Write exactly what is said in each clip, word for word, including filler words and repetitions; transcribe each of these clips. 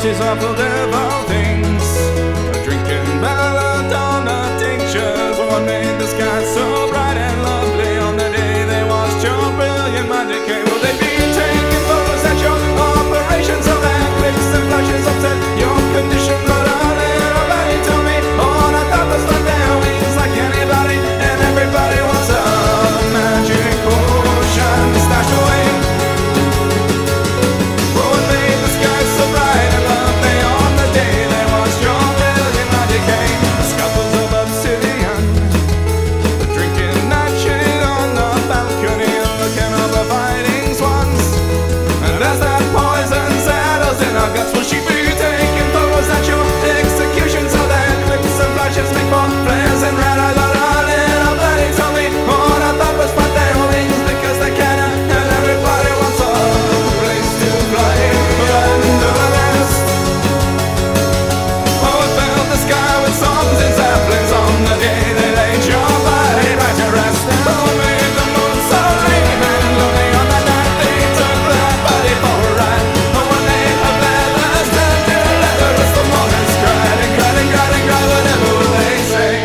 she's awful devil things. Drinking belladonna tinctures. What made the sky so bright and lovely on the day they watched your brilliant magic? Will they be taking photos at your operations of eclipse and flashes upset your condition? But a little buddy told me all I thought was like their wings, like anybody and everybody wants a magic potion stashed away. What made the sky so bright and lovely on the day they watched your brilliant magic? Scuffles of obsidian, drinking nightshade on the balcony and looking over fighting swans. And as that poison settles in our guts, will she be taking photos at your execution so that clips and flashes make for flares and red eyes? But a little buddy told me all I thought was but their wings, because they can and everybody wants a place to fly under the nest. Oh, it filled the sky with songs and saplings on the day they laid your body right to rest. Oh, it made the moon so lame and lonely on that night they took that body for a ride. Oh, when they have feathers turned to leather as the mornings cried and cried and cried and cried, whatever will they say?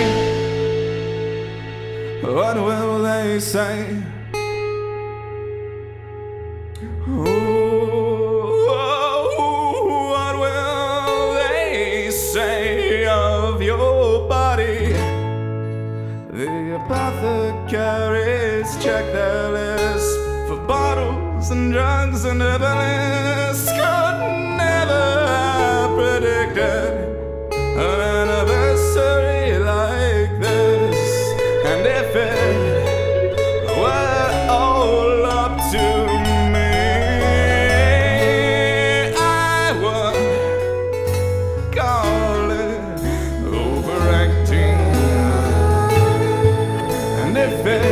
What will they say? Oh, what will they say of your body? The apothecaries check their list for bottles and drugs, and herbalist could never have predicted an anniversary like this. And if it were all up to me, I would call it overacting. And if it